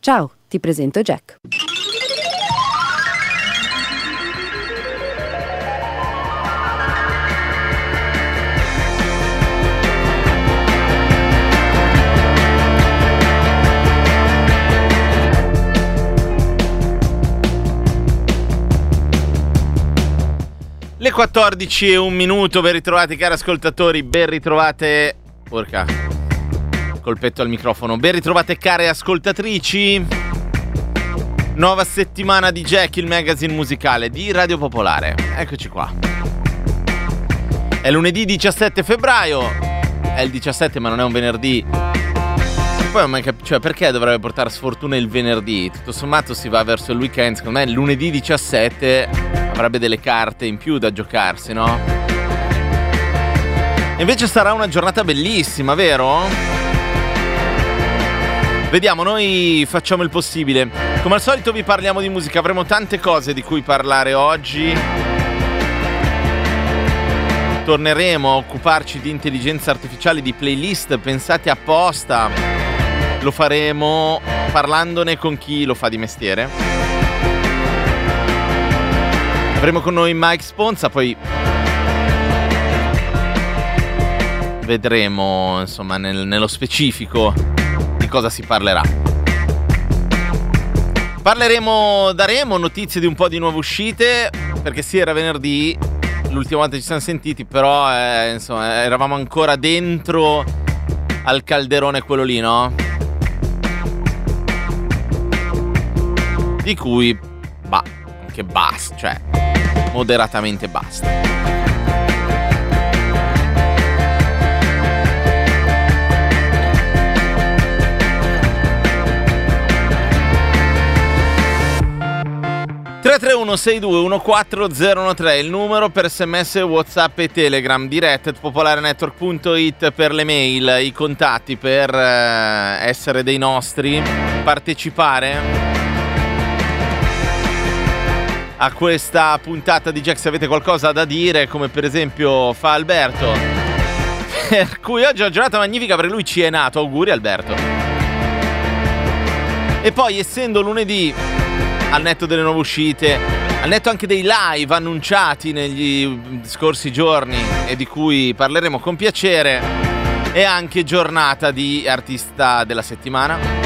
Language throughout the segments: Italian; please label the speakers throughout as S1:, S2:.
S1: Ciao, ti presento Jack.
S2: Le 14:01, ben ritrovati cari ascoltatori, ben ritrovate... Porca, colpetto al microfono. Ben ritrovate care ascoltatrici. Nuova settimana di Jack, il magazine musicale di Radio Popolare. Eccoci qua. È lunedì 17 febbraio. È il 17 ma non è un venerdì. Poi cioè, perché dovrebbe portare sfortuna il venerdì? Tutto sommato si va verso il weekend. Secondo me il lunedì 17 avrebbe delle carte in più da giocarsi, no? E invece sarà una giornata bellissima, vero? Vediamo, noi facciamo il possibile. Come al solito vi parliamo di musica, avremo tante cose di cui parlare oggi. Torneremo a occuparci di intelligenza artificiale, di playlist pensate apposta. Lo faremo parlandone con chi lo fa di mestiere. Avremo con noi Mike Sponza, poi vedremo insomma nello specifico di cosa si parlerà. Daremo notizie di un po' di nuove uscite, perché sì, era venerdì, l'ultima volta ci siamo sentiti, però insomma eravamo ancora dentro al calderone quello lì, no? Di cui anche basta, cioè moderatamente basta. (331-6214-013) il numero per sms, whatsapp e telegram, diretta @popolarenetwork.it per le mail, i contatti per essere dei nostri, partecipare a questa puntata di Jack se avete qualcosa da dire, come per esempio fa Alberto, per cui oggi è una giornata magnifica perché lui ci è nato. Auguri Alberto. E poi, essendo lunedì, al netto delle nuove uscite, al netto anche dei live annunciati negli scorsi giorni e di cui parleremo con piacere, è anche giornata di artista della settimana.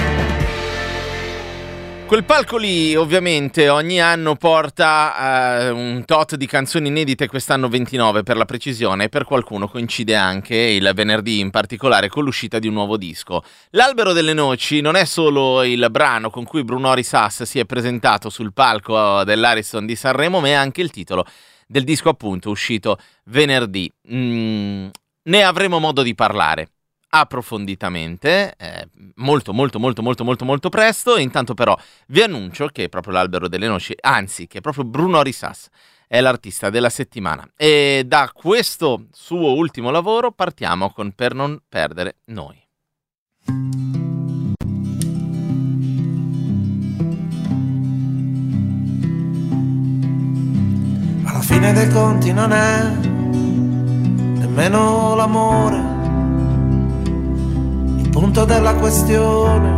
S2: Quel palco lì ovviamente ogni anno porta un tot di canzoni inedite, quest'anno 29 per la precisione, e per qualcuno coincide anche il venerdì in particolare con l'uscita di un nuovo disco. L'Albero delle Noci non è solo il brano con cui Bruno Risas si è presentato sul palco dell'Ariston di Sanremo, ma è anche il titolo del disco appunto uscito venerdì. Ne avremo modo di parlare approfonditamente, molto presto. Intanto però vi annuncio che proprio l'Albero delle Noci, anzi che proprio Bruno Risas è l'artista della settimana, e da questo suo ultimo lavoro partiamo con Per non perdere noi.
S3: Alla fine dei conti non è nemmeno l'amore punto della questione,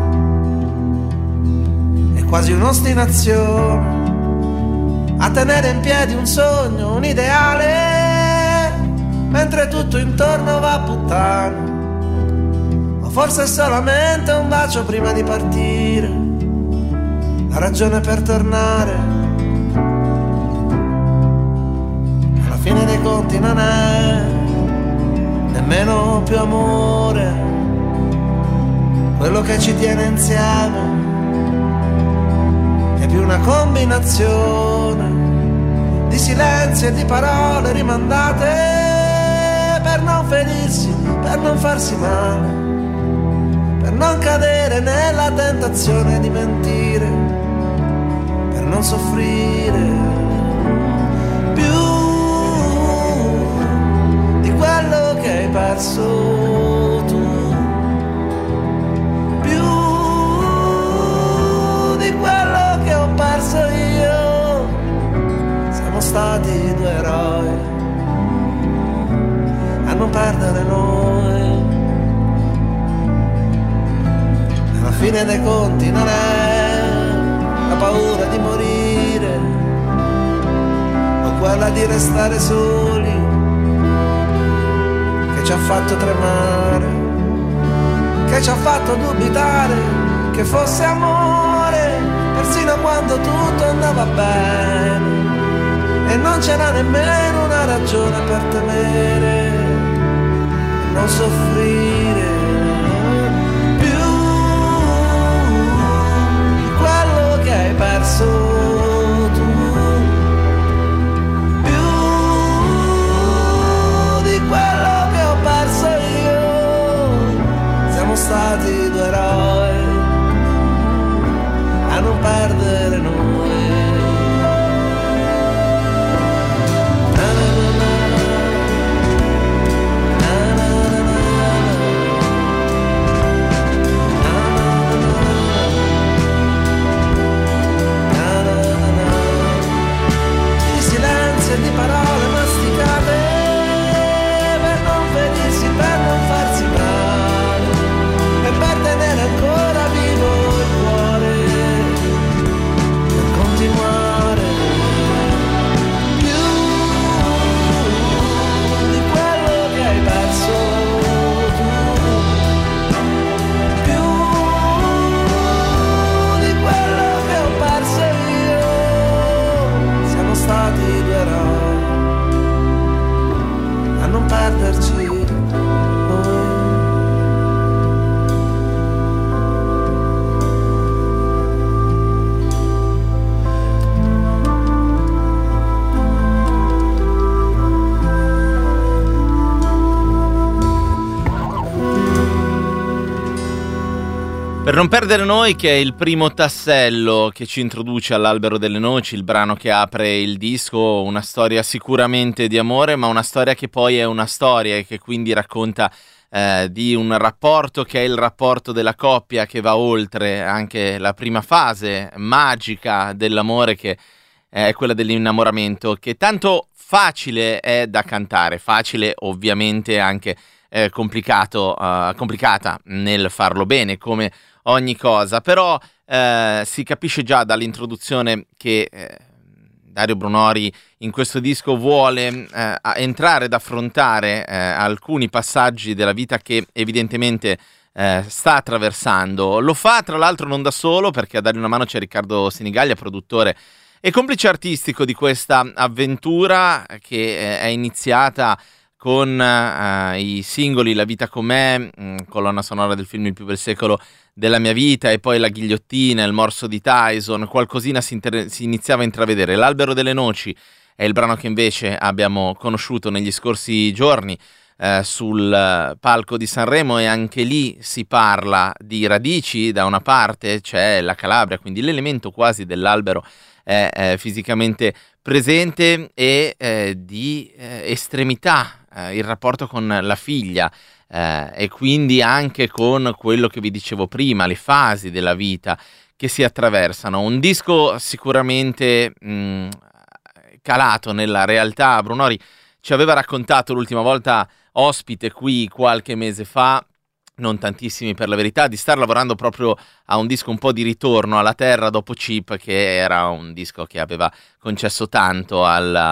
S3: è quasi un'ostinazione a tenere in piedi un sogno, un ideale, mentre tutto intorno va a puttane. O forse è solamente un bacio prima di partire, la ragione per tornare. Alla fine dei conti non è nemmeno più amore quello che ci tiene insieme, è più una combinazione di silenzi e di parole rimandate per non ferirsi, per non farsi male, per non cadere nella tentazione di mentire, per non soffrire più di quello che hai perso tu. Quello che ho perso io, siamo stati due eroi a non perdere noi. Alla fine dei conti non è la paura di morire o quella di restare soli che ci ha fatto tremare, che ci ha fatto dubitare che fosse amore, persino quando tutto andava bene e non c'era nemmeno una ragione per temere e non soffrire più di quello che hai perso tu, più di quello che ho perso io. Siamo stati due eroi a non perdere noi. Di parole masticate per non ferirsi, per non farsi male e per tenere ancora vivo il cuore, per continuare più di quello che hai perso tu, più di quello che ho perso io. Siamo stati due eroi a non perderci noi.
S2: Per non perdere noi, che è il primo tassello che ci introduce all'Albero delle Noci, il brano che apre il disco, una storia sicuramente di amore, ma una storia che poi è una storia e che quindi racconta di un rapporto che è il rapporto della coppia, che va oltre anche la prima fase magica dell'amore, che è quella dell'innamoramento, che tanto facile è da cantare, facile ovviamente anche complicata nel farlo bene, come ogni cosa, però si capisce già dall'introduzione che Dario Brunori in questo disco vuole entrare ad affrontare alcuni passaggi della vita che evidentemente sta attraversando. Lo fa tra l'altro non da solo, perché a dargli una mano c'è Riccardo Sinigaglia, produttore e complice artistico di questa avventura che è iniziata con i singoli La vita com'è, colonna sonora del film Il più bel secolo della mia vita, e poi La ghigliottina, Il morso di Tyson. Qualcosina si iniziava a intravedere. L'Albero delle Noci è il brano che invece abbiamo conosciuto negli scorsi giorni sul palco di Sanremo, e anche lì si parla di radici. Da una parte c'è la Calabria, quindi l'elemento quasi dell'albero è fisicamente presente, e di estremità, il rapporto con la figlia, e quindi anche con quello che vi dicevo prima, le fasi della vita che si attraversano. Un disco sicuramente calato nella realtà. Brunori ci aveva raccontato l'ultima volta ospite qui qualche mese fa, non tantissimi per la verità, di star lavorando proprio a un disco un po' di ritorno alla terra dopo Chip, che era un disco che aveva concesso tanto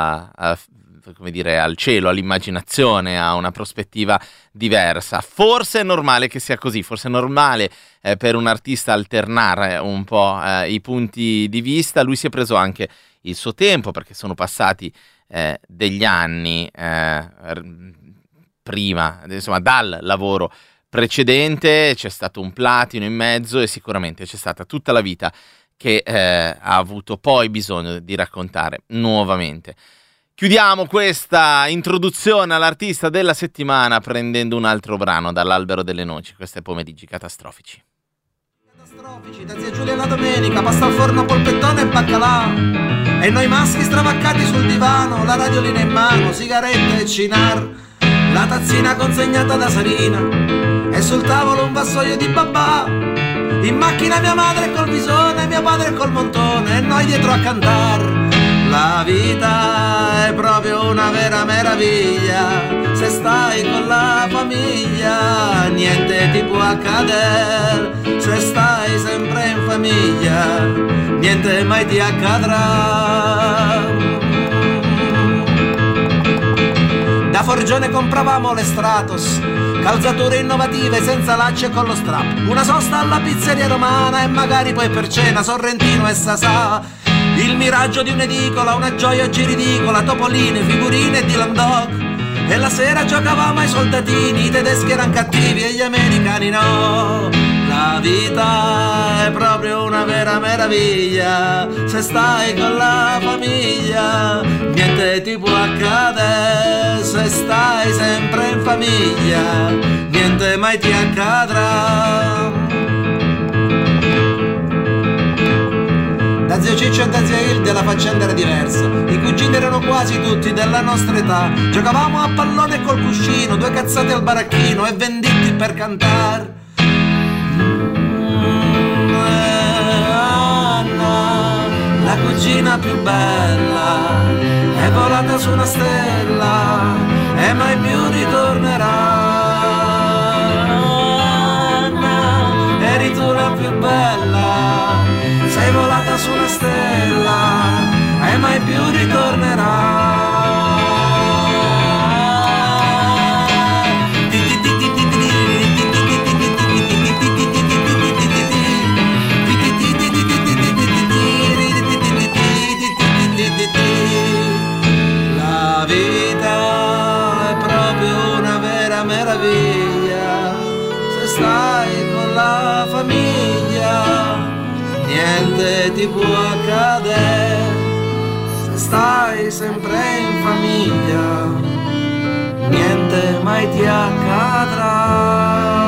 S2: come dire, al cielo, all'immaginazione, a una prospettiva diversa. Forse è normale che sia così, forse è normale per un artista alternare un po' i punti di vista. Lui si è preso anche il suo tempo, perché sono passati degli anni prima, insomma, dal lavoro precedente. C'è stato un platino in mezzo e sicuramente c'è stata tutta la vita che ha avuto poi bisogno di raccontare nuovamente. Chiudiamo questa introduzione all'artista della settimana prendendo un altro brano dall'Albero delle Noci. Questo è Pomeriggi Catastrofici.
S3: Catastrofici, da zia Giulia la domenica, pasta al forno, polpettone e baccalà. E noi maschi stravaccati sul divano, la radiolina in mano, sigarette e cinar. La tazzina consegnata da Sarina e sul tavolo un vassoio di babà. In macchina mia madre col visone, mio padre col montone e noi dietro a cantar. La vita è proprio una vera meraviglia, se stai con la famiglia niente ti può accadere, se stai sempre in famiglia niente mai ti accadrà. Da Forgione compravamo le Stratos, calzature innovative senza lacci e con lo strap, una sosta alla pizzeria romana e magari poi per cena Sorrentino e Sasà. Il miraggio di un'edicola, una gioia giridicola, topoline, figurine e Dylan Dog. E la sera giocavamo ai soldatini, i tedeschi erano cattivi e gli americani no. La vita è proprio una vera meraviglia, se stai con la famiglia niente ti può accadere, se stai sempre in famiglia niente mai ti accadrà. Da zio Ciccio e da zia Hilde la faccenda era diversa, i cugini erano quasi tutti della nostra età, giocavamo a pallone col cuscino, due cazzate al baracchino e venditti per cantare. Anna, la cugina più bella, è volata su una stella e mai più ritornerà. Anna, eri tu la più bella, sei volata su una stella e mai più ritornerà. La vita è proprio una vera meraviglia, se stai con la famiglia niente ti può accadere, se stai sempre in famiglia niente mai ti accadrà.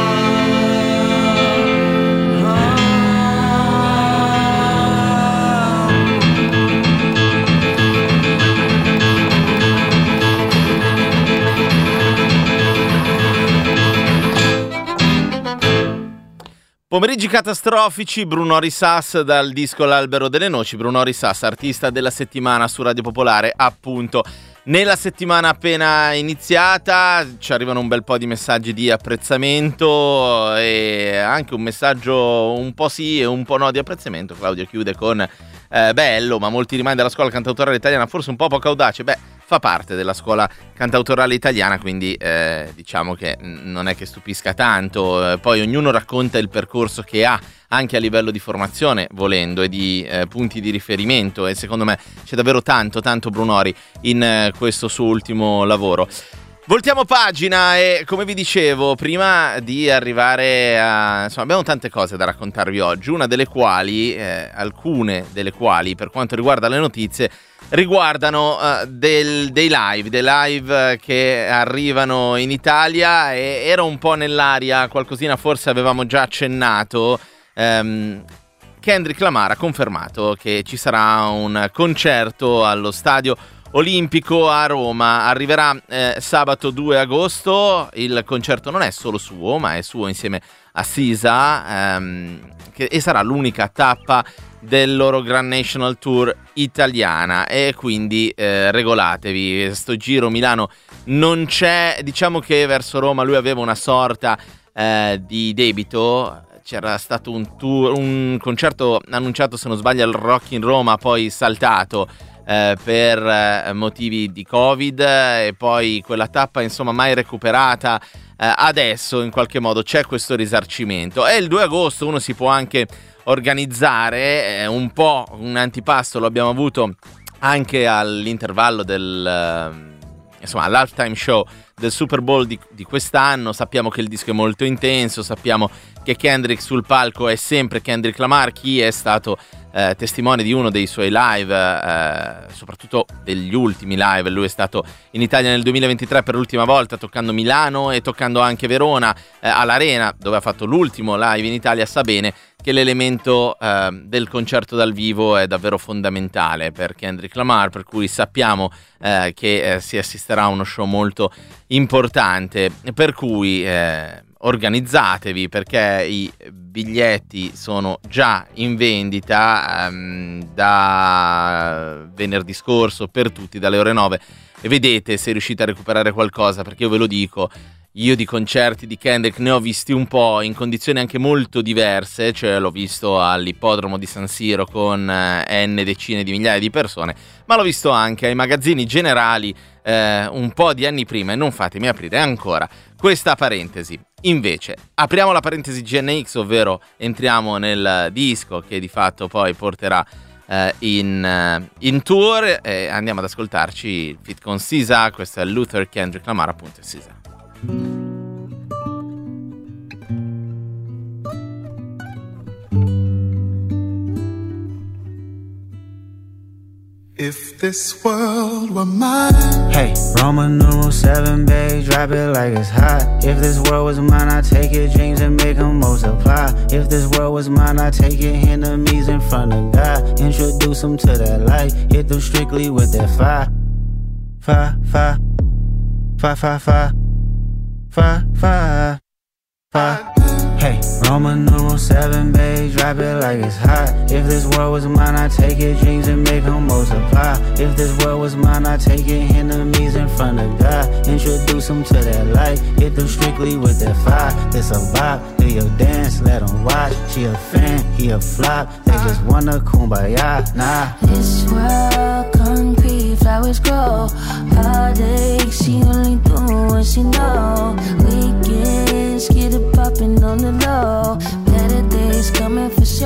S2: Pomeriggi catastrofici, Bruno Risas dal disco L'Albero delle Noci. Bruno Risas, artista della settimana su Radio Popolare, appunto. Nella settimana appena iniziata ci arrivano un bel po' di messaggi di apprezzamento e anche un messaggio un po' sì e un po' no di apprezzamento. Claudio chiude con bello, ma molti rimandi della scuola cantautorale italiana, forse un po' poco audace. Beh, fa parte della scuola cantautorale italiana, quindi diciamo che non è che stupisca tanto. Poi ognuno racconta il percorso che ha, anche a livello di formazione, volendo, e di punti di riferimento, e secondo me c'è davvero tanto Brunori in questo suo ultimo lavoro. Voltiamo pagina e, come vi dicevo, prima di arrivare a... insomma, abbiamo tante cose da raccontarvi oggi, una delle quali, alcune delle quali, per quanto riguarda le notizie, riguardano dei live che arrivano in Italia, e era un po' nell'aria, qualcosina forse avevamo già accennato. Kendrick Lamar ha confermato che ci sarà un concerto allo Stadio Olimpico a Roma, arriverà sabato 2 agosto, il concerto non è solo suo, ma è suo insieme a Sisa, e sarà l'unica tappa del loro Grand National Tour italiana, e quindi regolatevi, sto giro Milano non c'è, diciamo che verso Roma lui aveva una sorta di debito. C'era stato un concerto annunciato, se non sbaglio, al Rock in Roma, poi saltato per motivi di Covid, e poi quella tappa insomma mai recuperata. Adesso in qualche modo c'è questo risarcimento, e il 2 agosto uno si può anche organizzare un po' un antipasto, lo abbiamo avuto anche all'intervallo all'halftime show del Super Bowl di quest'anno. Sappiamo che il disco è molto intenso, sappiamo che Kendrick sul palco è sempre Kendrick Lamar. Chi è stato testimone di uno dei suoi live, soprattutto degli ultimi live, lui è stato in Italia nel 2023 per l'ultima volta, toccando Milano e toccando anche Verona, all'Arena, dove ha fatto l'ultimo live in Italia, sa bene che l'elemento del concerto dal vivo è davvero fondamentale per Kendrick Lamar, per cui sappiamo che si assisterà a uno show molto importante, per cui organizzatevi, perché i biglietti sono già in vendita da venerdì scorso per tutti, dalle ore 9, e vedete se riuscite a recuperare qualcosa, perché io ve lo dico, io di concerti di Kendrick ne ho visti un po' in condizioni anche molto diverse, cioè l'ho visto all'ippodromo di San Siro con n decine di migliaia di persone, ma l'ho visto anche ai magazzini generali un po' di anni prima, e non fatemi aprire ancora questa parentesi. Invece apriamo la parentesi GNX, ovvero entriamo nel disco che di fatto poi porterà in tour, e andiamo ad ascoltarci il feat con SZA. Questo è Luther, Kendrick Lamar, appunto, e SZA.
S1: If this world were mine.
S4: Hey, Roman numeral 7, babe, drop it like it's hot. If this world was mine, I'd take your dreams and make them multiply. If this world was mine, I'd take your enemies in front of God. Introduce them to that light, hit them strictly with that fire. Fire, fire, fire, fire, fire, fire, fire, fire. Hey, Roman numeral 7, babe, drop it like it's hot. If this world was mine, I'd take your dreams and make them multiply. If this world was mine, I'd take your enemies in front of God. Introduce them to that light, hit them strictly with that fire. This a vibe, do your dance, let them watch. She a fan, he a flop, they just wanna kumbaya, nah.
S5: This world concrete, flowers grow. Heartache, she only do what she know. Weekends, get it poppin' on the low. Better days coming for sure.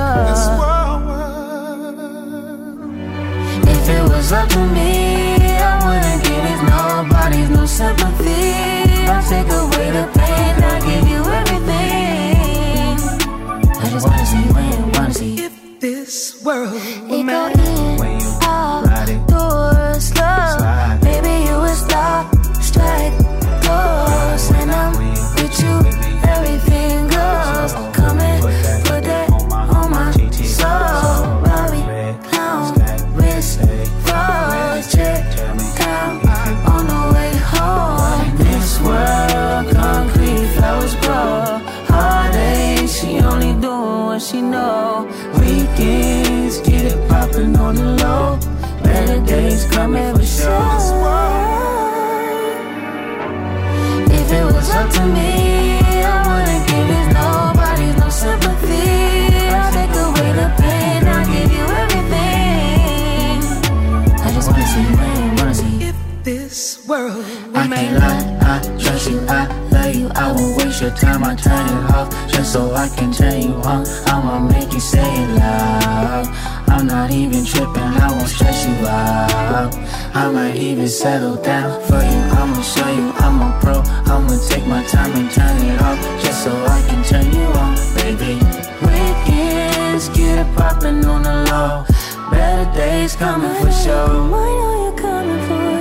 S5: If it was up to me, I wouldn't give it nobody's no sympathy. I'll take away the pain, I'll give you everything. I just wanna see when, wanna see
S1: If this world were
S5: it go
S1: mine.
S5: in,
S4: When you
S5: out,
S4: ride it,
S5: door, slow.
S4: slide.
S5: Baby, you a stop, strike, goes. When I'm with you, everything goes. Come and put that on my soul. Bobby, clown, wrist, froze, check, down, on the way home. This world, concrete, flowers grow. Heartache, she only doing what she know. Weekends, get it poppin' on the low. Better days coming for sure. If it was up to me, I wouldn't give it nobody's no sympathy. I'll take away the pain, I'll give you everything. I just wanna see when, wanna see.
S1: If this world were
S4: I
S1: mine.
S4: can't lie, I trust you, I love you. I won't waste your time, I turn it off just so I can turn you on. I'ma make you say it loud. I'm not even tripping, I won't stress you out. I might even settle down for you. I'ma show you I'm a pro. I'ma take my time and turn it off just so I can turn you on, baby. Weekends, get it poppin' on the low. Better days coming for sure.
S5: I know you're coming for it.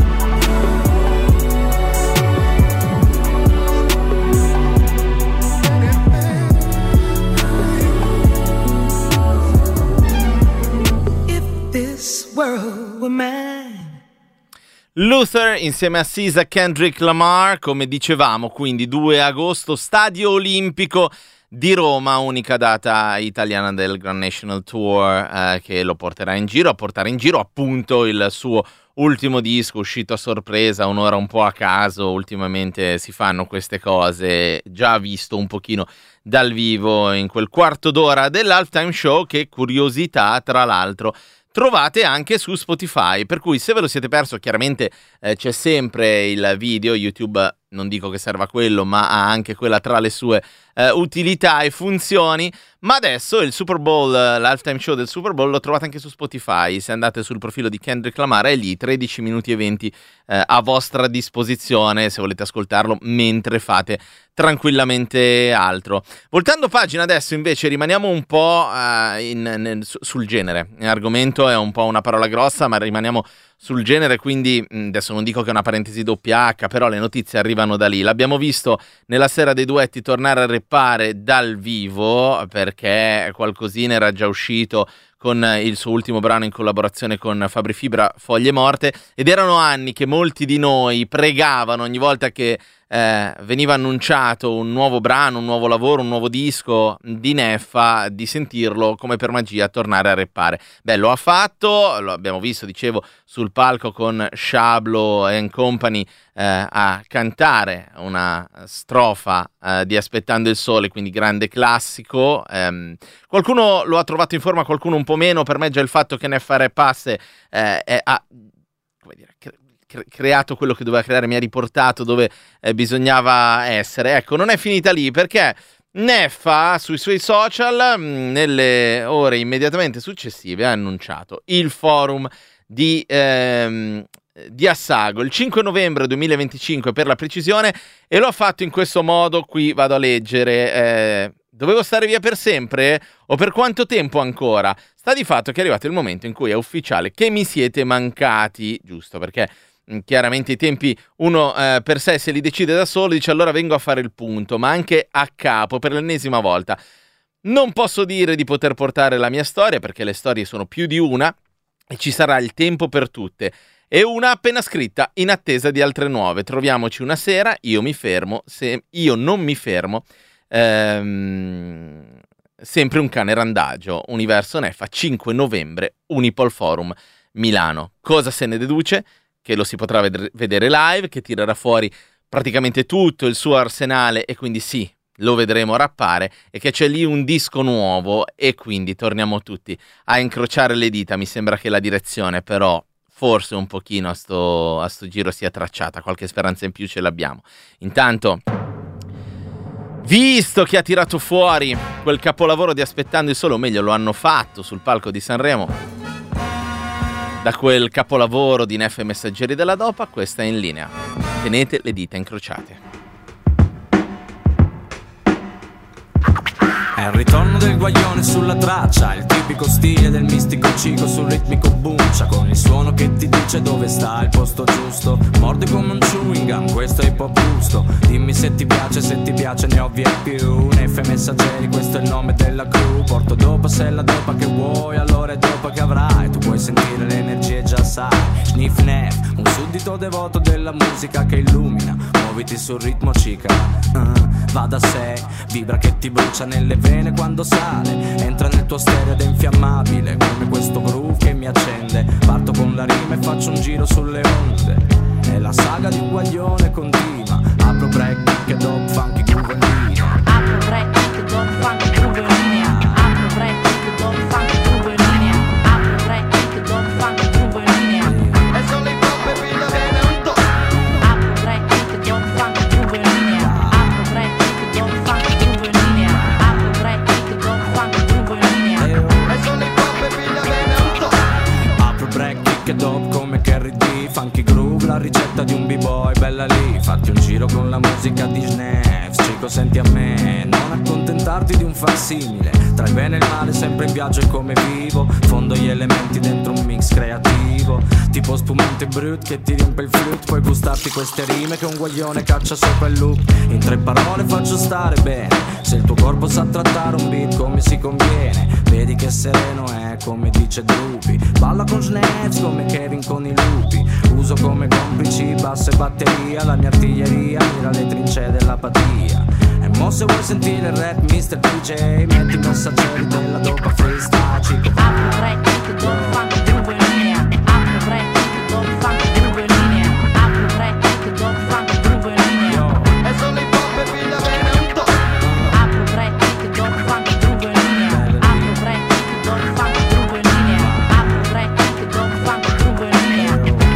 S1: If this world were mine.
S2: Luther insieme a SZA, Kendrick Lamar, come dicevamo, quindi 2 agosto, Stadio Olimpico di Roma, unica data italiana del Grand National Tour che lo porterà in giro, a portare in giro appunto il suo ultimo disco uscito a sorpresa, un'ora un po' a caso. Ultimamente si fanno queste cose, già visto un pochino dal vivo in quel quarto d'ora dell'halftime show, che curiosità tra l'altro trovate anche su Spotify, per cui se ve lo siete perso chiaramente c'è sempre il video. YouTube non dico che serva quello, ma ha anche quella tra le sue utilità e funzioni. Ma adesso il Super Bowl, l'halftime show del Super Bowl lo trovate anche su Spotify. Se andate sul profilo di Kendrick Lamar è lì, 13 minuti e 20 a vostra disposizione se volete ascoltarlo mentre fate tranquillamente altro. Voltando pagina adesso invece rimaniamo un po' sul genere. L'argomento è un po' una parola grossa, ma rimaniamo sul genere, quindi adesso non dico che è una parentesi doppia H, però le notizie arrivano da lì. L'abbiamo visto nella sera dei duetti tornare a rappare dal vivo, perché qualcosina era già uscito con il suo ultimo brano in collaborazione con Fabri Fibra, Foglie Morte, ed erano anni che molti di noi pregavano ogni volta che veniva annunciato un nuovo brano, un nuovo lavoro, un nuovo disco di Neffa, di sentirlo come per magia tornare a rappare. Beh, lo ha fatto, lo abbiamo visto, dicevo, sul palco con Shablo and Company a cantare una strofa di Aspettando il sole, quindi grande classico. Qualcuno lo ha trovato in forma, qualcuno un po' meno. Per me già il fatto che Neffa Passe ha creato quello che doveva creare, mi ha riportato dove bisognava essere. Ecco, non è finita lì, perché Neffa sui suoi social nelle ore immediatamente successive ha annunciato il forum di Assago il 5 novembre 2025 per la precisione, e lo ha fatto in questo modo. Qui vado a leggere: dovevo stare via per sempre o per quanto tempo ancora? Sta di fatto che è arrivato il momento in cui è ufficiale che mi siete mancati, giusto, perché chiaramente i tempi uno per sé se li decide da solo, dice allora vengo a fare il punto, ma anche a capo per l'ennesima volta. Non posso dire di poter portare la mia storia, perché le storie sono più di una e ci sarà il tempo per tutte, e una appena scritta in attesa di altre nuove. Troviamoci una sera, io mi fermo, se io non mi fermo, sempre un cane randagio. Universo Neffa, 5 novembre, Unipol Forum, Milano. Cosa se ne deduce? Che lo si potrà vedere live, che tirerà fuori praticamente tutto il suo arsenale, e quindi sì, lo vedremo rappare, e che c'è lì un disco nuovo, e quindi torniamo tutti a incrociare le dita. Mi sembra che la direzione però forse un pochino a sto giro sia tracciata, qualche speranza in più ce l'abbiamo. Intanto, visto che ha tirato fuori quel capolavoro di Aspettando il sole, o meglio lo hanno fatto sul palco di Sanremo, da quel capolavoro di Neffa e Messaggeri della Dopa, questa è In linea. Tenete le dita incrociate.
S6: È il ritorno del guaglione sulla traccia, il tipico stile del mistico Cico sul ritmico buncia, con il suono che ti dice dove sta il posto giusto. Morde come un chewing gum, questo è hip hop giusto. Dimmi se ti piace ne ho via più. Neffa e Messaggeri, questo è il nome della crew. Porto dopa se è la dopa che vuoi, allora è dopa che avrai. Tu puoi sentire le energie, già sai. Sniff Nef, un suddito devoto della musica che illumina. Muoviti sul ritmo cica, va da sé, vibra che ti brucia nelle vene quando sale. Entra nel tuo stereo ed è infiammabile, come questo groove che mi accende. Parto con la rima e faccio un giro sulle onde. E la saga di un guaglione continua. Apro break, kick e dop, funky groove in linea.
S5: Apro break, kick e dop, funky groove in linea. Apro break, kick e dop, funky groove in linea. Apro break, kick e dop, funky groove in linea.
S3: E solo i pop e qui la viene un to'.
S5: Apro break, kick e dop, funky groove in linea. Apro break, kick e dop, funky groove in linea. Apro break, kick e dop, funky groove in linea.
S3: E solo i pop e qui la viene un to'.
S6: Apro break, kick e dop come Carrie D. Funky groove, la ricetta di un b-boy, bella lì. Fatti un giro con la musica di Snef. Cico, senti a me, non accontentarti di un facsimile. Tra il bene e il male sempre in viaggio e come vivo. Fondo gli elementi dentro un mix creativo, tipo spumante brut che ti riempie il flute. Puoi gustarti queste rime che un guaglione caccia sopra il loop. In 3 parole faccio stare bene, se il tuo corpo sa trattare un beat come si conviene. Vedi che sereno è come dice Drupi. Balla con Snef come Kevin con i lupi. Uso come complici basso e batteria. La mia artiglieria mira le trincee dell'apatia. E mo se vuoi sentire il rap Mr. DJ, metti i Messaggeri della dopa freestyle, Cico.
S5: Apro break, kick e dop, funky groove in linea. Apro break, kick e dop, funky groove in linea. Apro break, kick e dop, funky groove in linea.
S3: E solo i pop e qui la viene un to'.
S5: Apro break, kick e dop, funky groove in linea. Apro break, kick e dop, funky groove in linea. Apro break, kick e dop, funky groove in linea.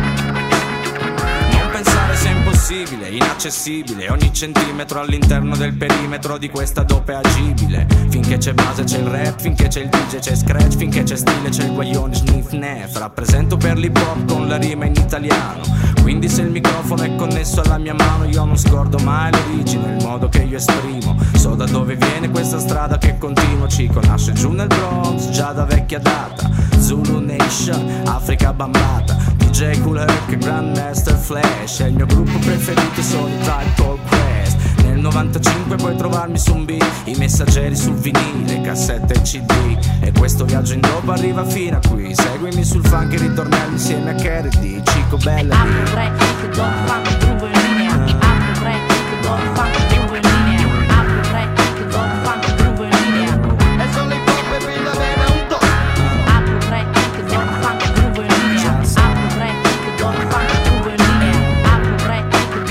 S6: Non pensare sia impossibile, inaccessibile. Ogni centimetro all'interno del perimetro di questa dope è agibile. Finché c'è base c'è il rap, finché c'è il DJ c'è scratch, finché c'è stile c'è il guaglione Sniff Nef. Rappresento per l'hip hop con la rima in italiano. Quindi se il microfono è connesso alla mia mano, io non scordo mai l'origine, il modo che io esprimo. So da dove viene questa strada che continuo. Cico nasce giù nel Bronx, già da vecchia data. Zulu Nation, Africa bambata. DJ Kool Herc, Grandmaster Flash. E il mio gruppo preferito sono i Tribe Called Quest. Nel 95 puoi trovarmi su un beat, i Messaggeri sul vinile, cassette e CD. E questo viaggio in dopa arriva fino a qui. Seguimi sul funky ritornello insieme a Carrie D. Cico, bella
S5: Apro
S6: lì.
S5: break, kick e dop, funky groove in linea. Apro break, kick e dop, funky groove in linea. Apro break, kick e dop, funky groove in linea.
S3: E solo i pop e qui la viene un to'.
S5: Apro break, kick e dop, funky groove in linea. Apro break, kick e dop, funky groove in linea. Apro break, kick e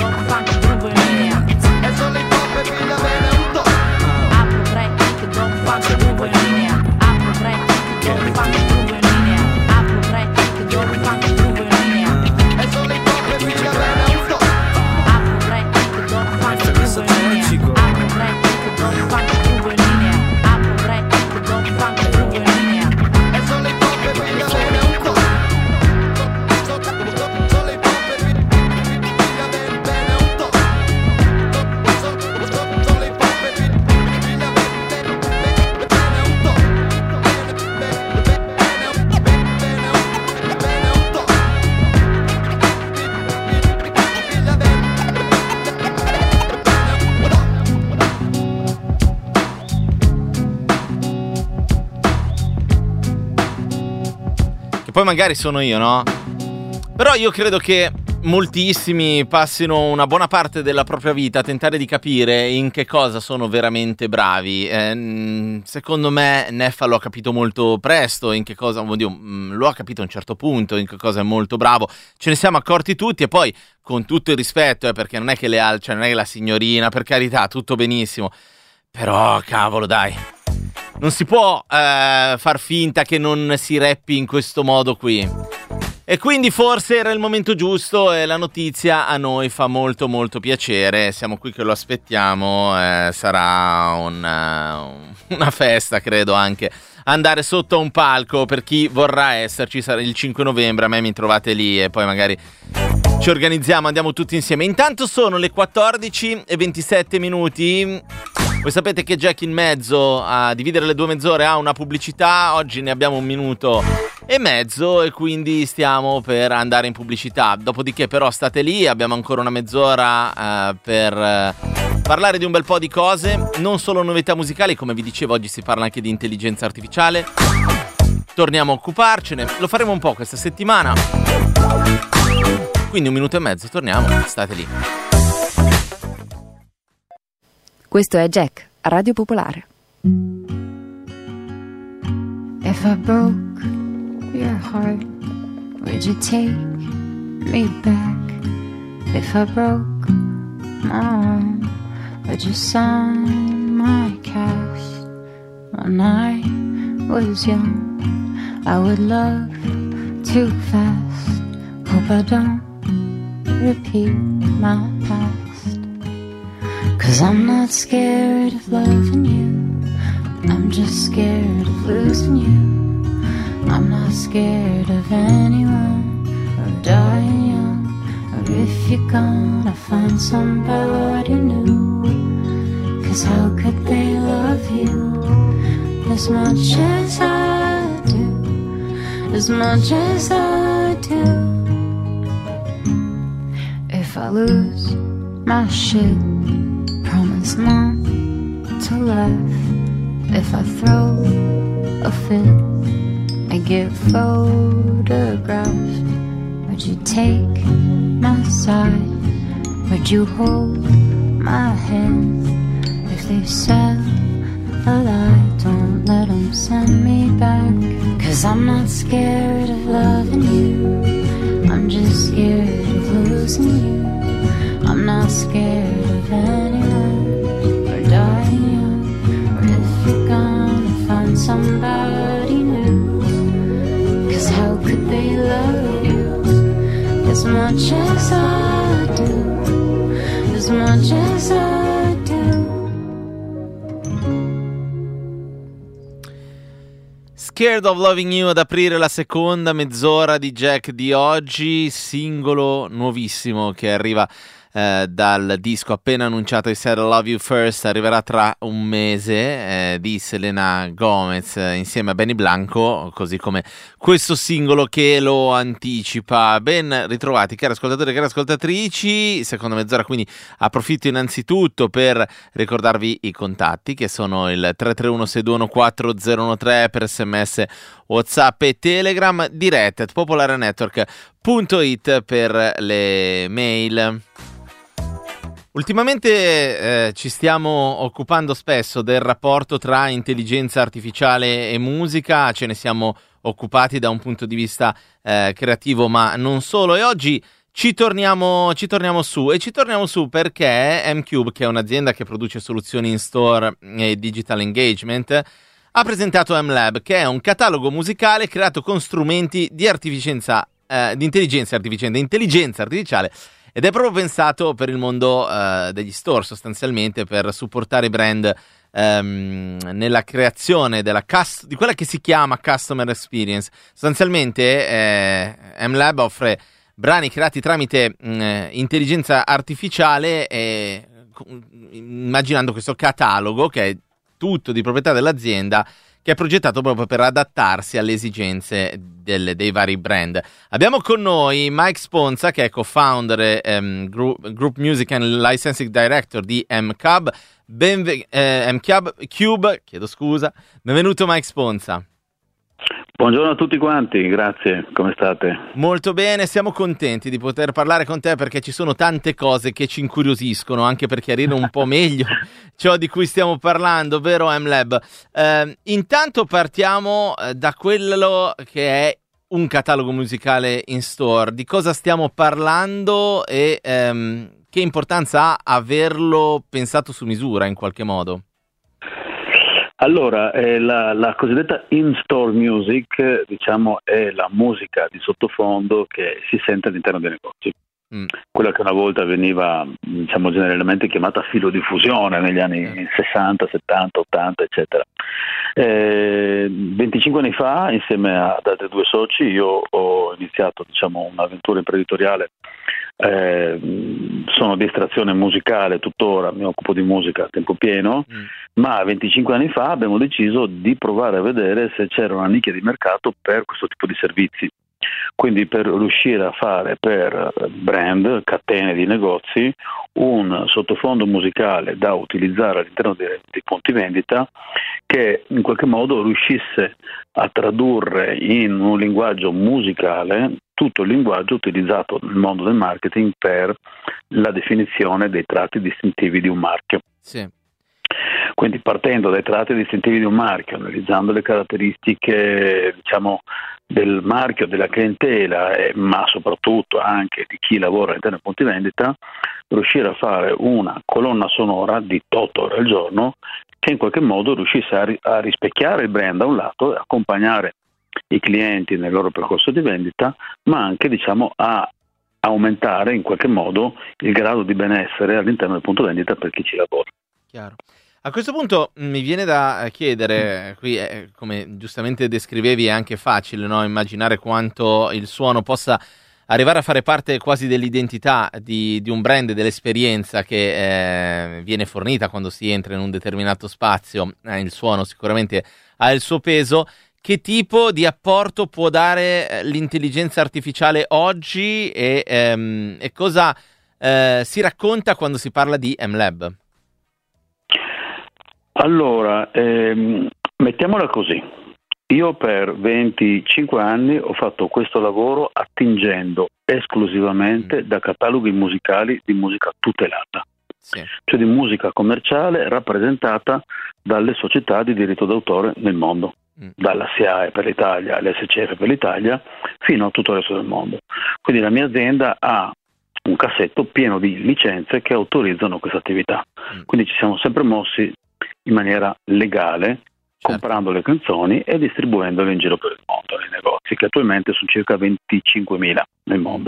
S2: poi magari sono io, no? Però io credo che moltissimi passino una buona parte della propria vita a tentare di capire in che cosa sono veramente bravi. Secondo me Neffa lo ha capito molto presto, in che cosa, oddio, lo ha capito a un certo punto, in che cosa è molto bravo. Ce ne siamo accorti tutti, e poi con tutto il rispetto, perché non è che cioè non è che la signorina, per carità, tutto benissimo. Però, cavolo, dai, non si può far finta che non si rappi in questo modo qui. E quindi forse era il momento giusto, e la notizia a noi fa molto molto piacere. Siamo qui che lo aspettiamo, sarà una festa, credo, anche andare sotto a un palco per chi vorrà esserci. Sarà il 5 novembre, a me mi trovate lì e poi magari ci organizziamo, andiamo tutti insieme. Intanto sono le 14:27. Voi sapete che Jack in mezzo a dividere le 2 mezz'ore ha una pubblicità. Oggi ne abbiamo 1 minuto e mezzo e quindi stiamo per andare in pubblicità. Dopodiché però state lì, abbiamo ancora una mezz'ora per parlare di un bel po' di cose. Non solo novità musicali, come vi dicevo, oggi si parla anche di intelligenza artificiale. Torniamo a occuparcene, lo faremo un po' questa settimana. Quindi 1 minuto e mezzo, torniamo, state lì.
S7: Questo è Jack, a Radio Popolare.
S5: If I broke your heart, would you take me back? If I broke my arm, would you sign my cast? When I was young, I would love too fast. Hope I don't repeat my past. 'Cause I'm not scared of loving you, I'm just scared of losing you. I'm not scared of anyone, or dying young, or if you're gonna find somebody new. 'Cause how could they love you as much as I do, as much as I do? If I lose my shit, promise not to laugh. If I throw a fit, I get photographed. Would you take my side? Would you hold my hand? If they sell a lie, don't let them send me back. 'Cause I'm not scared of loving you, I'm just scared of losing you. I'm not scared of anyone, or dying young, or if you're gonna find somebody new. 'Cause how could they love you as much as I do, as much as I do?
S2: Scared of Loving You ad aprire la seconda mezz'ora di Jack di oggi, singolo nuovissimo che arriva dal disco appena annunciato I Said I Love You First, arriverà tra un mese, di Selena Gomez insieme a Benny Blanco, così come questo singolo che lo anticipa. Ben ritrovati cari ascoltatori e cari ascoltatrici, seconda mezz'ora, quindi approfitto innanzitutto per ricordarvi i contatti che sono il 331-621-4013 per SMS, WhatsApp e Telegram, diretta at popolarenetwork.it per le mail. Ultimamente ci stiamo occupando spesso del rapporto tra intelligenza artificiale e musica, ce ne siamo occupati da un punto di vista creativo, ma non solo, e oggi ci torniamo su perché M-Cube, che è un'azienda che produce soluzioni in store e digital engagement, ha presentato M-Lab, che è un catalogo musicale creato con strumenti di intelligenza artificiale, ed è proprio pensato per il mondo degli store, sostanzialmente per supportare i brand nella creazione di quella che si chiama customer experience. Sostanzialmente M-Lab offre brani creati tramite intelligenza artificiale, immaginando questo catalogo che è tutto di proprietà dell'azienda, che è progettato proprio per adattarsi alle esigenze dei vari brand. Abbiamo con noi Mike Sponza, che è co-founder Group Music and Licensing Director di M-Cube. Benvenuto Mike Sponza.
S8: Buongiorno a tutti quanti, grazie, come state?
S2: Molto bene, siamo contenti di poter parlare con te perché ci sono tante cose che ci incuriosiscono, anche per chiarire un po' meglio ciò di cui stiamo parlando, vero MLab? Intanto partiamo da quello che è un catalogo musicale in store. Di cosa stiamo parlando e che importanza ha averlo pensato su misura in qualche modo?
S8: Allora, la cosiddetta in-store music, diciamo, è la musica di sottofondo che si sente all'interno dei negozi. Quella che una volta veniva, diciamo, generalmente chiamata filodiffusione negli anni 60, 70, 80, eccetera. 25 anni fa, insieme ad altri due soci, io ho iniziato, diciamo, un'avventura imprenditoriale. Sono di estrazione musicale tuttora, mi occupo di musica a tempo pieno, ma 25 anni fa abbiamo deciso di provare a vedere se c'era una nicchia di mercato per questo tipo di servizi. Quindi per riuscire a fare per brand, catene di negozi, un sottofondo musicale da utilizzare all'interno dei punti vendita che in qualche modo riuscisse a tradurre in un linguaggio musicale tutto il linguaggio utilizzato nel mondo del marketing per la definizione dei tratti distintivi di un marchio.
S2: Sì.
S8: Quindi partendo dai tratti distintivi di un marchio, analizzando le caratteristiche, diciamo, del marchio, della clientela, ma soprattutto anche di chi lavora all'interno dei punti vendita, riuscire a fare una colonna sonora di 8 ore al giorno che in qualche modo riuscisse a rispecchiare il brand da un lato e accompagnare i clienti nel loro percorso di vendita, ma anche, diciamo, a aumentare in qualche modo il grado di benessere all'interno del punto vendita per chi ci lavora.
S2: Chiaro. A questo punto mi viene da chiedere, qui come giustamente descrivevi è anche facile, no? Immaginare quanto il suono possa arrivare a fare parte quasi dell'identità di un brand, dell'esperienza che viene fornita quando si entra in un determinato spazio. Il suono sicuramente ha il suo peso. Che tipo di apporto può dare l'intelligenza artificiale oggi e cosa si racconta quando si parla di MLab?
S8: Allora, mettiamola così. Io per 25 anni ho fatto questo lavoro attingendo esclusivamente da cataloghi musicali di musica tutelata, sì. Cioè di musica commerciale rappresentata dalle società di diritto d'autore nel mondo, dalla SIAE per l'Italia all'SCF per l'Italia fino a tutto il resto del mondo. Quindi la mia azienda ha un cassetto pieno di licenze che autorizzano questa attività. Quindi ci siamo sempre mossi in maniera legale, comprando le canzoni e distribuendole in giro per il mondo, nei negozi, che attualmente sono circa 25.000 nel mondo.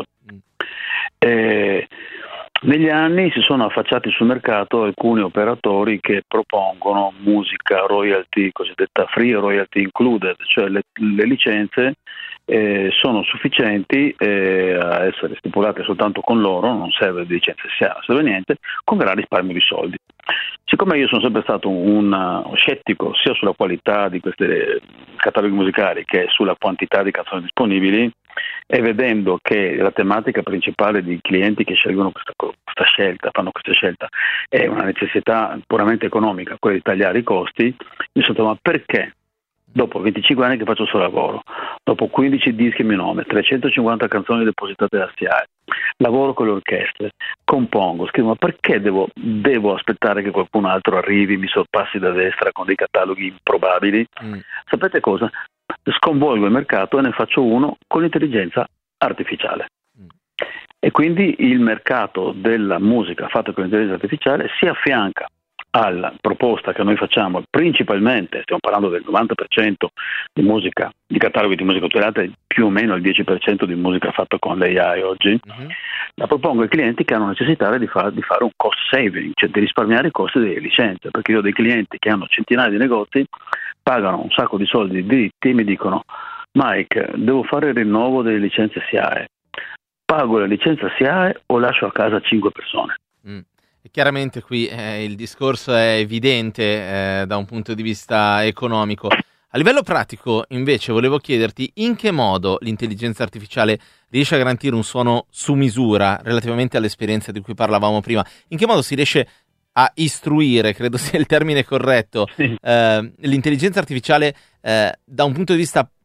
S8: Negli anni si sono affacciati sul mercato alcuni operatori che propongono musica royalty, cosiddetta free royalty included, cioè le licenze sono sufficienti a essere stipulate soltanto con loro, non serve di licenza SIA, non serve niente, con gran risparmio di soldi. Siccome io sono sempre stato un scettico sia sulla qualità di questi cataloghi musicali che sulla quantità di canzoni disponibili, e vedendo che la tematica principale di clienti che scelgono questa scelta, fanno questa scelta, è una necessità puramente economica, quella di tagliare i costi, mi sono detto: ma perché? Dopo 25 anni che faccio il suo lavoro, dopo 15 dischi a mio nome, 350 canzoni depositate da SIAE, lavoro con le orchestre, compongo, scrivo, ma perché devo aspettare che qualcun altro arrivi, mi sorpassi da destra con dei cataloghi improbabili? Sapete cosa? Sconvolgo il mercato e ne faccio uno con l'intelligenza artificiale. E quindi il mercato della musica fatta con l'intelligenza artificiale si affianca alla proposta che noi facciamo, principalmente stiamo parlando del 90% di musica, di cataloghi di musica tutelata e più o meno il 10% di musica fatta con l'AI oggi. La propongo ai clienti che hanno necessità di fare un cost saving, cioè di risparmiare i costi delle licenze, perché io ho dei clienti che hanno centinaia di negozi, pagano un sacco di soldi di diritti e mi dicono: Mike, devo fare il rinnovo delle licenze SIAE, pago la licenza SIAE o lascio a casa 5 persone?
S2: E chiaramente qui il discorso è evidente da un punto di vista economico. A livello pratico, invece, volevo chiederti in che modo l'intelligenza artificiale riesce a garantire un suono su misura relativamente all'esperienza di cui parlavamo prima. In che modo si riesce a istruire, credo sia il termine corretto, l'intelligenza artificiale da un punto di vista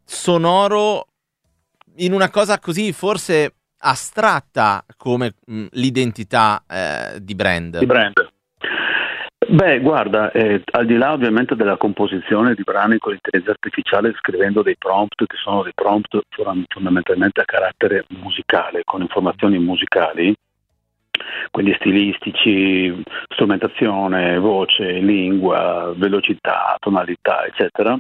S2: sonoro in una cosa così forse astratta come l'identità di brand.
S8: Di brand. Beh, guarda, al di là ovviamente della composizione di brani con l'intelligenza artificiale, scrivendo dei prompt che sono dei prompt fondamentalmente a carattere musicale, con informazioni musicali, quindi stilistici, strumentazione, voce, lingua, velocità, tonalità, eccetera.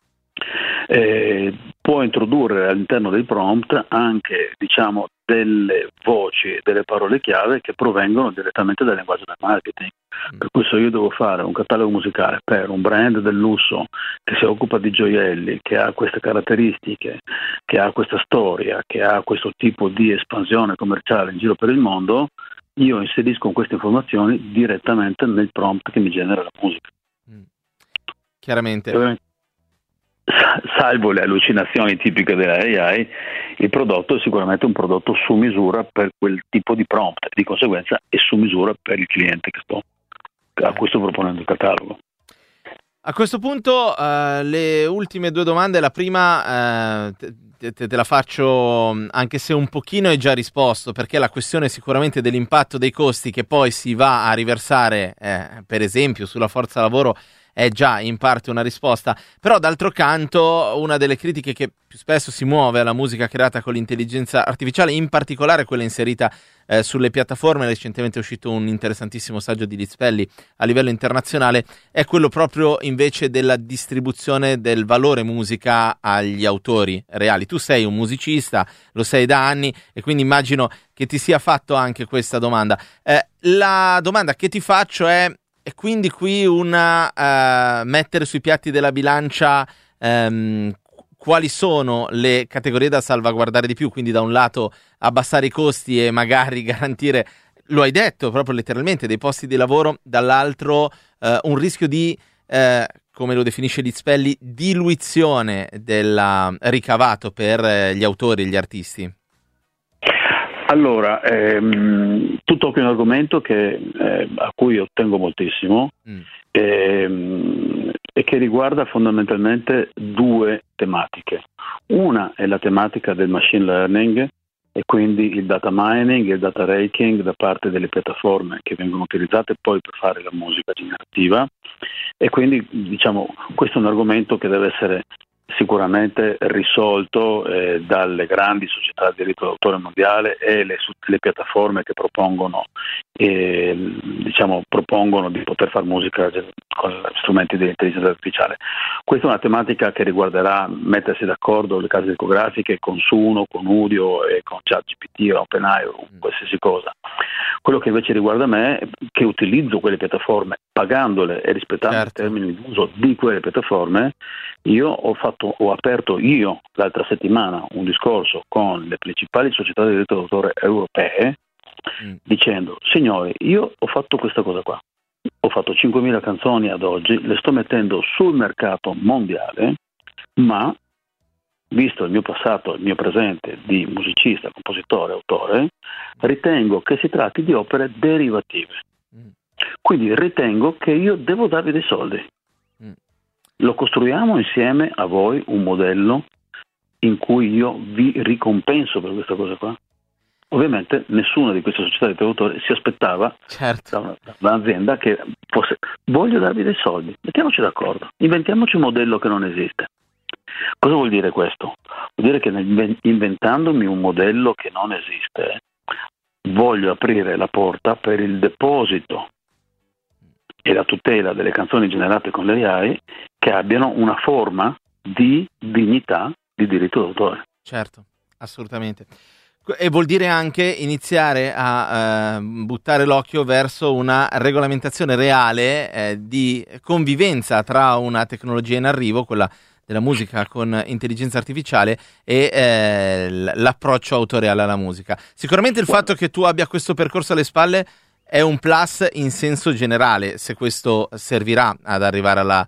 S8: Può introdurre all'interno dei prompt anche, diciamo, delle voci, delle parole chiave che provengono direttamente dal linguaggio del marketing. Per cui se io devo fare un catalogo musicale per un brand del lusso che si occupa di gioielli, che ha queste caratteristiche, che ha questa storia, che ha questo tipo di espansione commerciale in giro per il mondo, io inserisco queste informazioni direttamente nel prompt che mi genera la musica.
S2: Chiaramente.
S8: Salvo le allucinazioni tipiche della AI, il prodotto è sicuramente un prodotto su misura per quel tipo di prompt, di conseguenza è su misura per il cliente a cui sto proponendo il catalogo.
S2: A questo punto le ultime due domande, la prima te la faccio anche se un pochino hai già risposto, perché la questione sicuramente dell'impatto dei costi che poi si va a riversare per esempio sulla forza lavoro è già in parte una risposta, però d'altro canto una delle critiche che più spesso si muove alla musica creata con l'intelligenza artificiale, in particolare quella inserita sulle piattaforme, recentemente è uscito un interessantissimo saggio di Litzpelli a livello internazionale, è quello proprio invece della distribuzione del valore musica agli autori reali. Tu sei un musicista, lo sei da anni e quindi immagino che ti sia fatto anche questa domanda. La domanda che ti faccio è quindi qui una mettere sui piatti della bilancia quali sono le categorie da salvaguardare di più, quindi da un lato abbassare i costi e magari garantire, lo hai detto proprio letteralmente, dei posti di lavoro, dall'altro un rischio di, come lo definisce Litzpelli, diluizione del ricavato per gli autori e gli artisti.
S8: Allora, tu tocchi un argomento a cui io tengo moltissimo e che riguarda fondamentalmente due tematiche. Una è la tematica del machine learning e quindi il data mining e il data raking da parte delle piattaforme che vengono utilizzate poi per fare la musica generativa, e quindi diciamo questo è un argomento che deve essere sicuramente risolto dalle grandi società di diritto d'autore mondiale e le piattaforme che propongono di poter fare musica con strumenti di intelligenza artificiale. Questa è una tematica che riguarderà mettersi d'accordo le case discografiche con Suno, con Udio e con ChatGPT o OpenAI o qualsiasi cosa. Quello che invece riguarda me è che utilizzo quelle piattaforme pagandole e rispettando i termini di uso di quelle piattaforme. Io ho aperto l'altra settimana un discorso con le principali società di diritto d'autore europee dicendo: signori, io ho fatto questa cosa qua, ho fatto 5.000 canzoni ad oggi, le sto mettendo sul mercato mondiale, ma visto il mio passato e il mio presente di musicista, compositore, autore, ritengo che si tratti di opere derivative. Quindi ritengo che io devo darvi dei soldi. Lo costruiamo insieme a voi un modello in cui io vi ricompenso per questa cosa qua? Ovviamente nessuna di queste società di produttori si aspettava da un'azienda che fosse: voglio darvi dei soldi, mettiamoci d'accordo, inventiamoci un modello che non esiste. Cosa vuol dire questo? Vuol dire che inventandomi un modello che non esiste, voglio aprire la porta per il deposito e la tutela delle canzoni generate con le AI che abbiano una forma di dignità di diritto d'autore.
S2: Certo, assolutamente. E vuol dire anche iniziare a buttare l'occhio verso una regolamentazione reale di convivenza tra una tecnologia in arrivo, quella della musica con intelligenza artificiale, e l'approccio autoriale alla musica. Sicuramente il fatto che tu abbia questo percorso alle spalle è un plus in senso generale, se questo servirà ad arrivare alla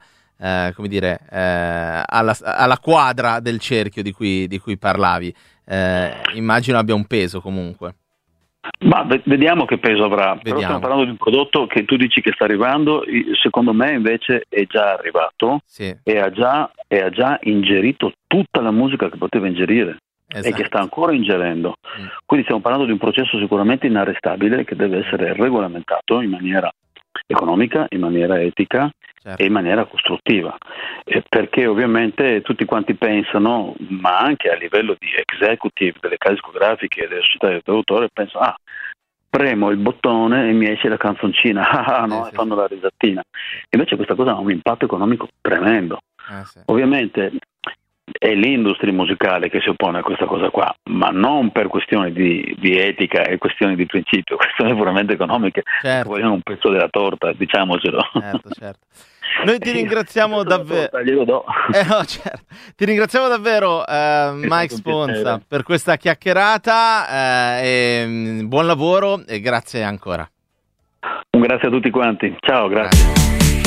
S2: alla quadra del cerchio di cui parlavi. Immagino abbia un peso comunque.
S8: Ma vediamo che peso avrà. Però stiamo parlando di un prodotto che tu dici che sta arrivando, secondo me invece è già arrivato,
S2: sì,
S8: e ha già ingerito tutta la musica che poteva ingerire.
S2: esatto,
S8: e che sta ancora ingerendo. Quindi stiamo parlando di un processo sicuramente inarrestabile che deve essere regolamentato in maniera economica, in maniera etica, certo, e in maniera costruttiva, perché ovviamente tutti quanti pensano, ma anche a livello di executive delle case discografiche e delle società d'autore, pensano premo il bottone e mi esce la canzoncina, no?
S2: Sì.
S8: E fanno la risatina. Invece questa cosa ha un impatto economico tremendo.
S2: Sì.
S8: Ovviamente è l'industria musicale che si oppone a questa cosa qua, ma non per questioni di etica e questioni di principio, questioni puramente economiche,
S2: certo,
S8: vogliono un pezzo della torta, diciamocelo.
S2: Certo. Noi ti ringraziamo davvero.
S8: Glielo do.
S2: Certo. Ti ringraziamo davvero, Mike Sponza, per questa chiacchierata, e buon lavoro e grazie ancora.
S8: Un grazie a tutti quanti. Ciao, grazie.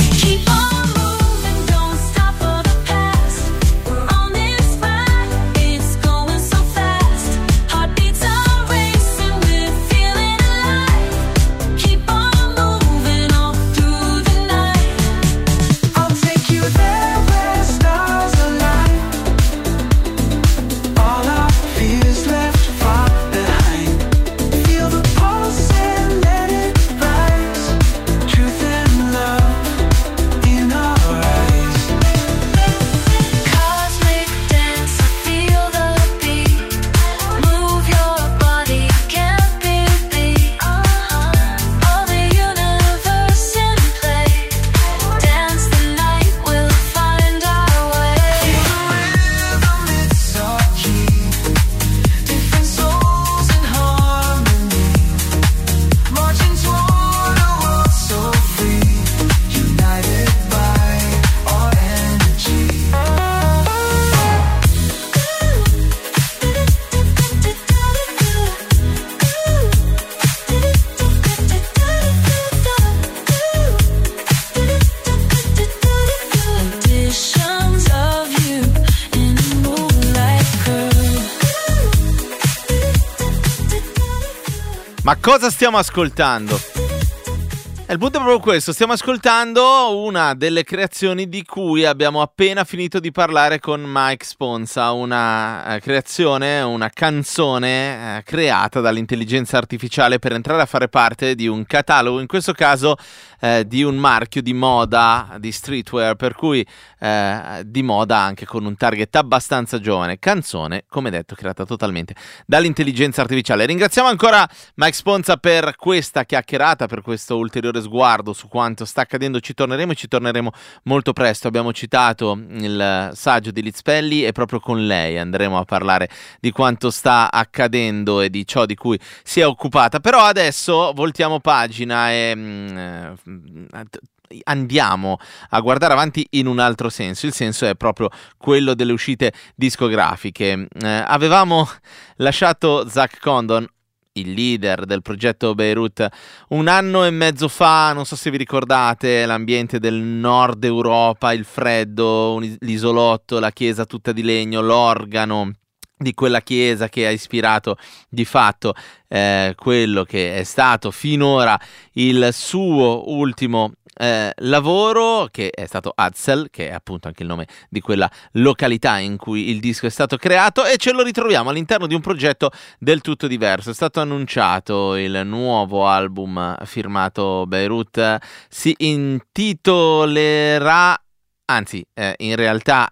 S2: Ma cosa stiamo ascoltando? Il punto è proprio questo, stiamo ascoltando una delle creazioni di cui abbiamo appena finito di parlare con Mike Sponza, una creazione, una canzone creata dall'intelligenza artificiale per entrare a fare parte di un catalogo, in questo caso di un marchio di moda, di streetwear, per cui di moda anche con un target abbastanza giovane. Canzone, come detto, creata totalmente dall'intelligenza artificiale. Ringraziamo ancora Mike Sponza per questa chiacchierata, per questo ulteriore sguardo su quanto sta accadendo. Ci torneremo molto presto. Abbiamo citato il saggio di Liz Pelli e proprio con lei andremo a parlare di quanto sta accadendo e di ciò di cui si è occupata. Però adesso voltiamo pagina e andiamo a guardare avanti in un altro senso. Il senso è proprio quello delle uscite discografiche. Avevamo lasciato Zach Condon, il leader del progetto Beirut, 1 anno e mezzo fa. Non so se vi ricordate l'ambiente del nord Europa, il freddo, l'isolotto, la chiesa tutta di legno, l'organo di quella chiesa che ha ispirato di fatto quello che è stato finora il suo ultimo lavoro, che è stato Adsel, che è appunto anche il nome di quella località in cui il disco è stato creato, e ce lo ritroviamo all'interno di un progetto del tutto diverso. È stato annunciato il nuovo album firmato Beirut, si intitolerà, anzi, in realtà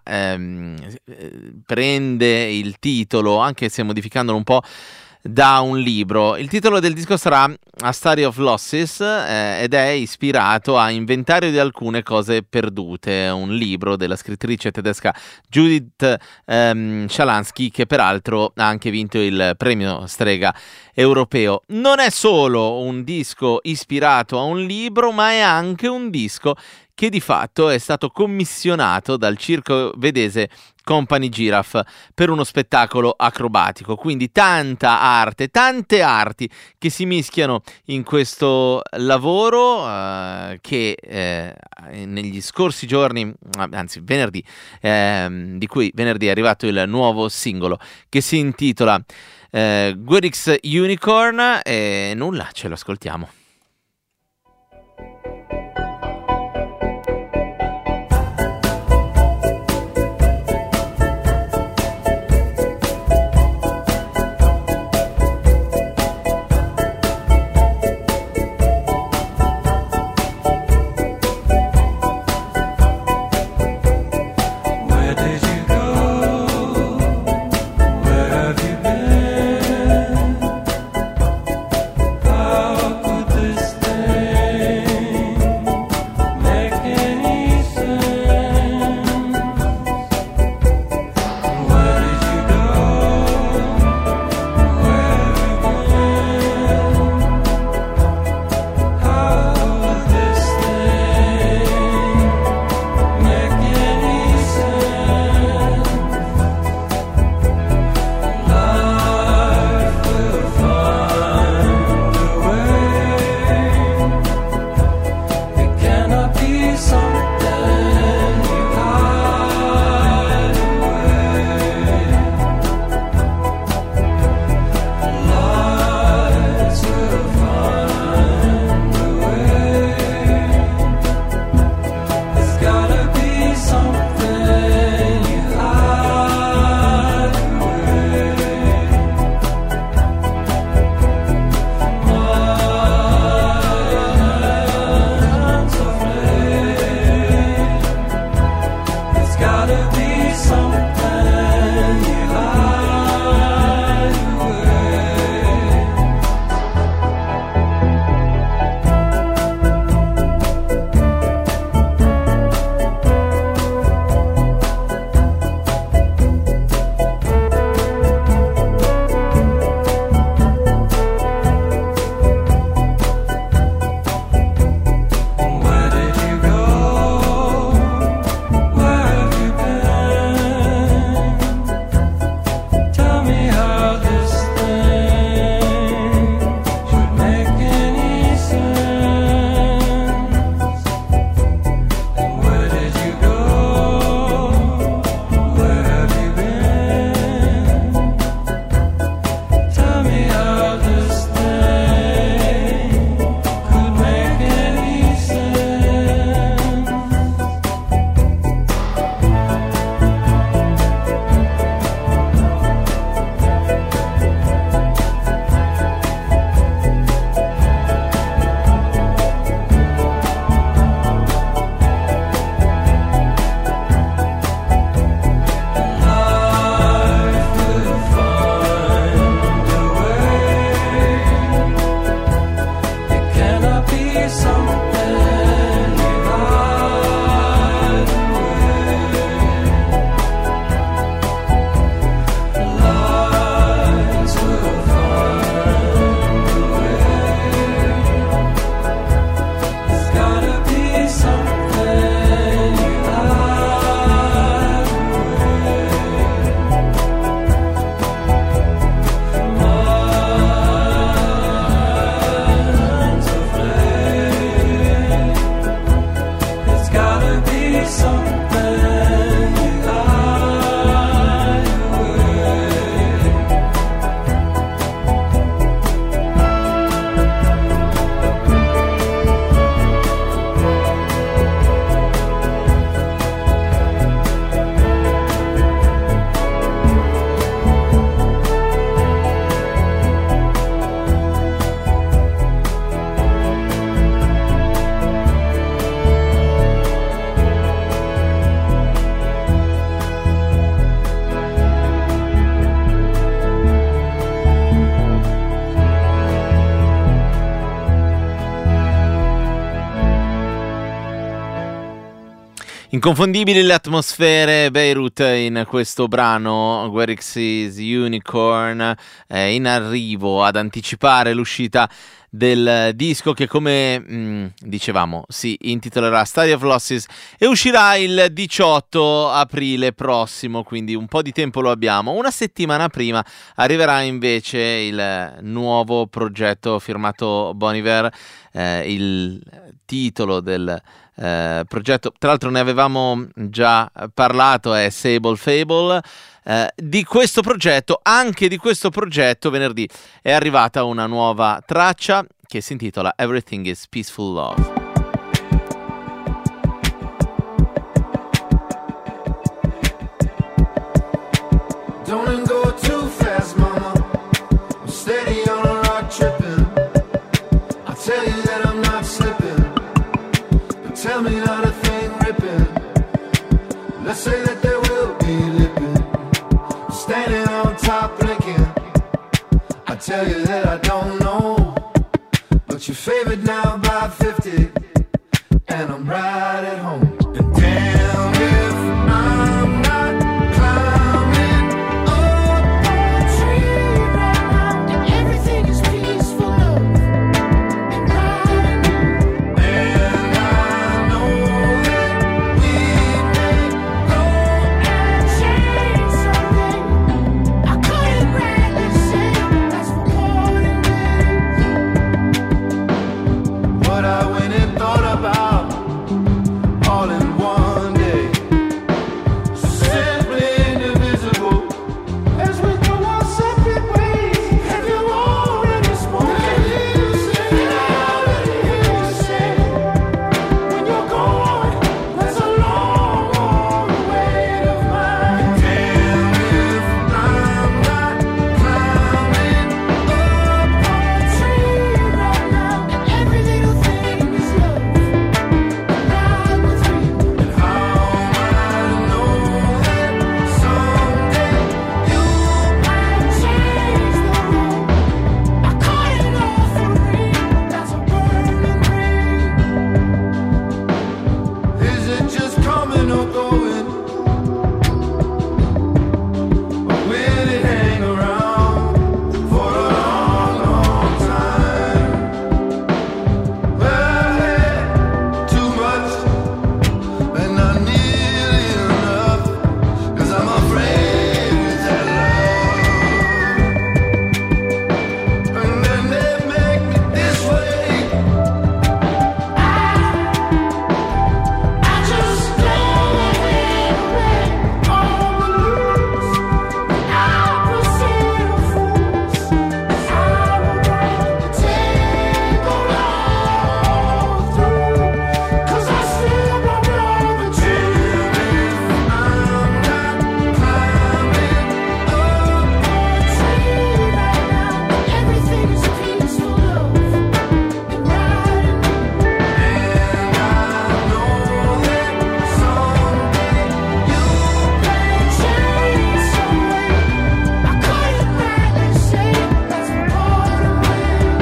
S2: prende il titolo, anche se modificandolo un po', da un libro. Il titolo del disco sarà A Story of Losses ed è ispirato a Inventario di alcune cose perdute, un libro della scrittrice tedesca Judith Shalansky, che peraltro ha anche vinto il premio Strega europeo. Non è solo un disco ispirato a un libro, ma è anche un disco che di fatto è stato commissionato dal circo vedese Company Giraffe per uno spettacolo acrobatico. Quindi tanta arte, tante arti che si mischiano in questo lavoro che negli scorsi giorni, anzi venerdì, di cui venerdì è arrivato il nuovo singolo che si intitola Guerix Unicorn, e nulla, ce lo ascoltiamo. Inconfondibili le atmosfere Beirut in questo brano. Guerix's Unicorn è in arrivo ad anticipare l'uscita del disco che, come dicevamo, si intitolerà Study of Losses e uscirà il 18 aprile prossimo, quindi un po' di tempo lo abbiamo. Una settimana prima arriverà invece il nuovo progetto firmato Bon Iver, il titolo del progetto, tra l'altro ne avevamo già parlato, è Sable Fable. Di questo progetto, anche di questo progetto, venerdì è arrivata una nuova traccia che si intitola Everything is Peaceful Love.
S9: Don't go too fast, mama. I'm steady on a rock tripping. I'll tell you that I'm not slipping, but tell me not a thing ripping. Let's say that there will be lipping, standing on top blinking. I tell you that I don't know, but you're favored now by 50, and I'm right at home. And damn if I'm not climbing up a tree right now, and everything is peaceful love and riding. And I know that we may go and change something. I couldn't rightly say that's for morning days. What I went and thought about all in one day, simply indivisible, as we go our separate ways. Have you already spoken? And I already hear you say, when you're gone, there's a long, long way of mine. Damn if I'm not climbing up a tree right now, and every little thing is love and ride with me. And how am I to know that someday you might change the road? I caught it off a ring, that's a burning ring. Is it just coming or going? Or will it hang around for a long, long time? Well, I had too much and not nearly enough, 'cause I'm afraid it's that love. And then they make me this way. I just go ahead and play all the lose. I proceed a fool's. I would like to take on all through, 'cause I still don't know the truth. I'm not climbing up a tree right now. Everything is peaceful love and riding. And I know that someday you may change some way. I couldn't rightly say that's part of me.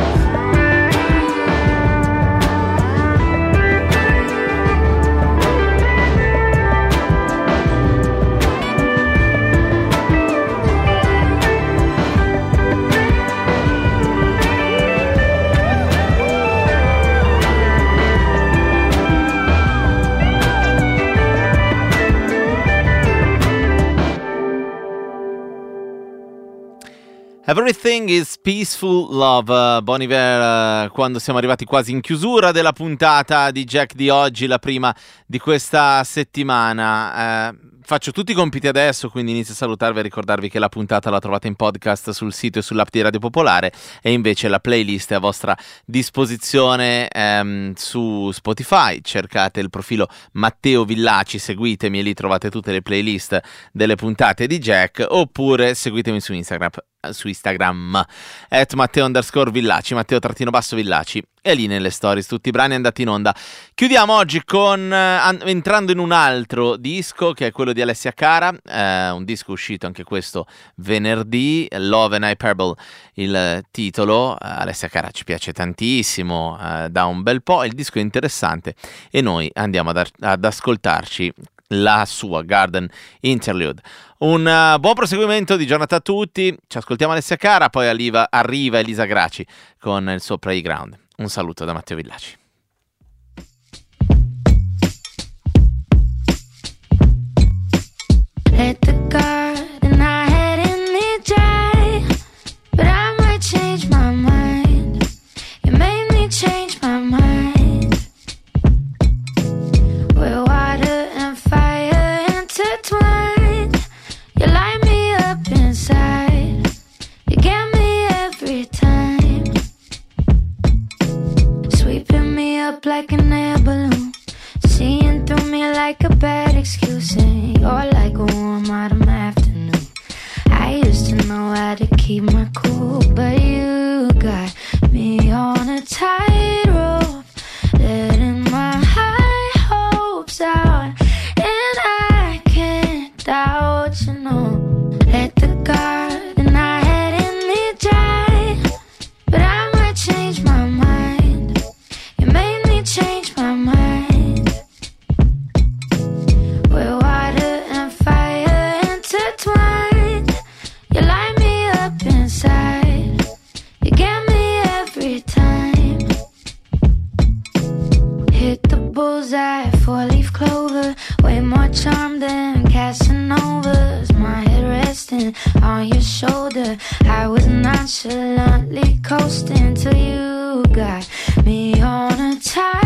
S2: Everything is Peaceful Love, Bon Iver, quando siamo arrivati quasi in chiusura della puntata di Jack di oggi, la prima di questa settimana. Faccio tutti i compiti adesso, quindi inizio a salutarvi e ricordarvi che la puntata la trovate in podcast sul sito e sull'app di Radio Popolare, e invece la playlist è a vostra disposizione su Spotify. Cercate il profilo Matteo Villaci, seguitemi e lì trovate tutte le playlist delle puntate di Jack, oppure seguitemi su Instagram @Matteo_Villaci, Matteo_Villaci, e lì nelle stories tutti i brani andati in onda. Chiudiamo oggi con entrando in un altro disco, che è quello di Alessia Cara, un disco uscito anche questo venerdì, Love and Hyperbole il titolo. Alessia Cara ci piace tantissimo da un bel po', il disco è interessante e noi andiamo ad ascoltarci la sua Garden Interlude. Un buon proseguimento di giornata a tutti, ci ascoltiamo Alessia Cara, poi arriva Elisa Graci con il suo Playground. Un saluto da Matteo Villaci.
S5: Let the garden I had in me dry, but I might change my mind. You made me change my mind. We're water and fire intertwined. You light me up inside. You get me every time. Sweeping me up like an air balloon, seeing through me like a bad excuse. And you're like a warm autumn afternoon. I used to know how to keep my cool, but you got me on a tightrope, letting my high hopes out, and I can't doubt, you know. Let the garden I had in me dry, but I might change my mind. You made me change my mind. We're water and fire intertwined. You light me up inside. You get me every time. Hit the bullseye, 4-leaf clover. Way more charm than Casanovas. My head resting on your shoulder. I was nonchalantly coasting till you got me on a tie.